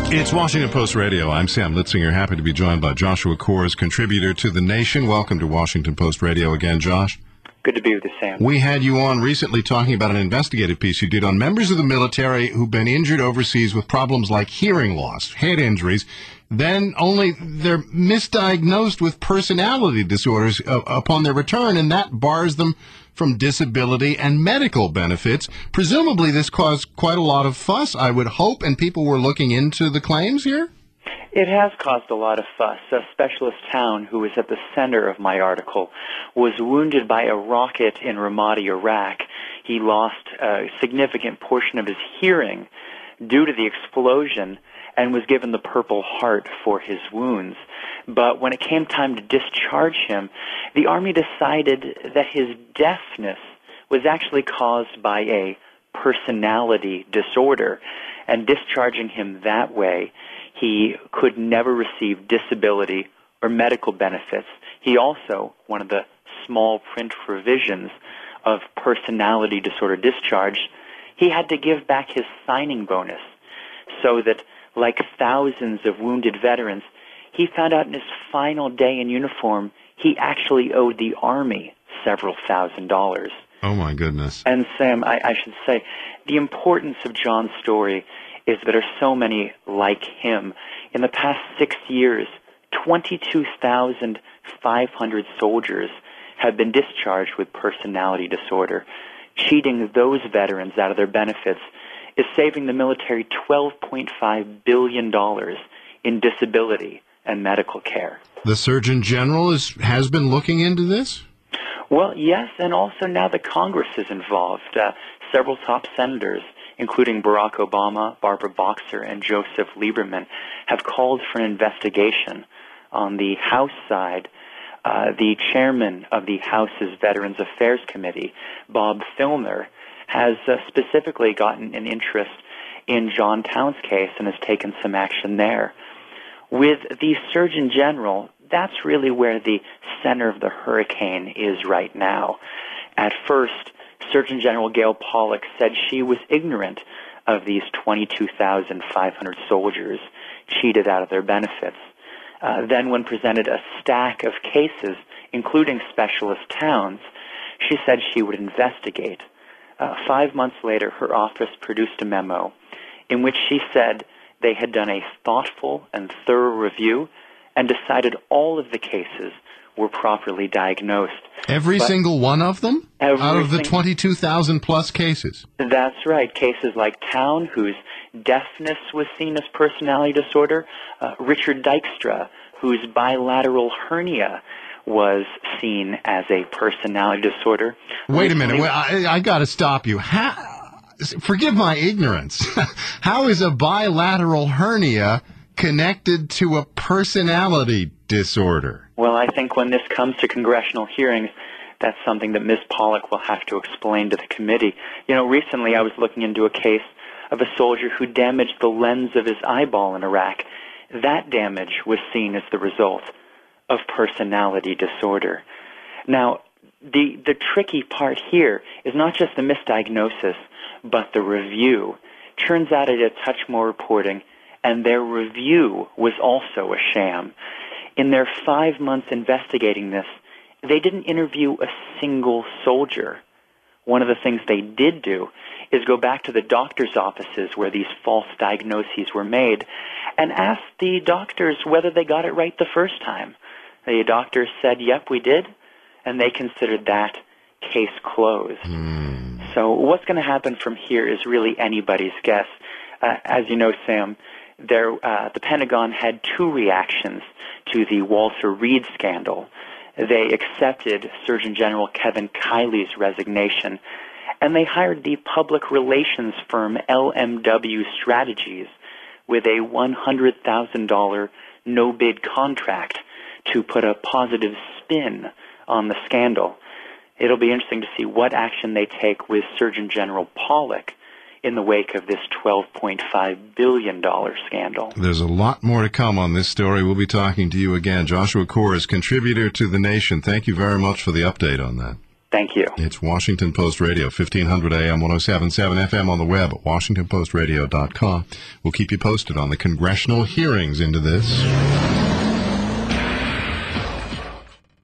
It's Washington Post Radio. I'm Sam Litzinger, happy to be joined by Joshua Kors, contributor to The Nation. Welcome to Washington Post Radio again, Josh. Good to be with you, Sam. We had you on recently talking about an investigative piece you did on members of the military who've been injured overseas with problems like hearing loss, head injuries, then only they're misdiagnosed with personality disorders upon their return, and that bars them from disability and medical benefits. Presumably this caused quite a lot of fuss, I would hope, and people were looking into the claims here? It has caused a lot of fuss. Specialist Town, who was at the center of my article, was wounded by a rocket in Ramadi, Iraq. He lost a significant portion of his hearing due to the explosion and was given the Purple Heart for his wounds. But when it came time to discharge him, the Army decided that his deafness was actually caused by a personality disorder, and discharging him that way, he could never receive disability or medical benefits. He also, one of the small print provisions of personality disorder discharge, he had to give back his signing bonus, so that, like thousands of wounded veterans, he found out in his final day in uniform he actually owed the Army several $1,000s. Oh, my goodness. And, Sam, I should say, the importance of John's story is that there are so many like him. In the past 6 years, 22,500 soldiers have been discharged with personality disorder. Cheating those veterans out of their benefits is saving the military $12.5 billion in disability and medical care. The Surgeon General has been looking into this? Well, yes, and also now the Congress is involved. Several top senators, including Barack Obama, Barbara Boxer, and Joseph Lieberman, have called for an investigation. On the House side, the chairman of the House's Veterans Affairs Committee, Bob Filner, has specifically gotten an interest in John Towns' case and has taken some action there. With the Surgeon General, that's really where the center of the hurricane is right now. At first, Surgeon General Gail Pollock said she was ignorant of these 22,500 soldiers cheated out of their benefits. Then when presented a stack of cases, including Specialist Towns, she said she would investigate. 5 months later, her office produced a memo in which she said they had done a thoughtful and thorough review and decided all of the cases were properly diagnosed. Every single one of them? Out of the 22,000 plus cases? That's right. Cases like Town, whose deafness was seen as personality disorder, Richard Dykstra, whose bilateral hernia was seen as a personality disorder. Wait a minute. I got to stop you. Forgive my ignorance. How is a bilateral hernia connected to a personality disorder? Well, I think when this comes to congressional hearings, that's something that Ms. Pollock will have to explain to the committee. You know, recently I was looking into a case of a soldier who damaged the lens of his eyeball in Iraq. That damage was seen as the result of personality disorder. Now, the tricky part here is not just the misdiagnosis, but the review. Turns out I did a touch more reporting, and their review was also a sham. In their 5 months investigating this, they didn't interview a single soldier. One of the things they did do is go back to the doctor's offices where these false diagnoses were made and ask the doctors whether they got it right the first time. The doctors said, yep, we did, and they considered that case closed. So what's going to happen from here is really anybody's guess. As you know, Sam, the Pentagon had two reactions to the Walter Reed scandal. They accepted Surgeon General Kevin Kiley's resignation, and they hired the public relations firm LMW Strategies with a $100,000 no-bid contract to put a positive spin on the scandal. It'll be interesting to see what action they take with Surgeon General Pollock in the wake of this $12.5 billion scandal. There's a lot more to come on this story. We'll be talking to you again. Joshua Kors, contributor to The Nation. Thank you very much for the update on that. Thank you. It's Washington Post Radio, 1500 AM, 107.7 FM on the web at WashingtonPostRadio.com. We'll keep you posted on the congressional hearings into this.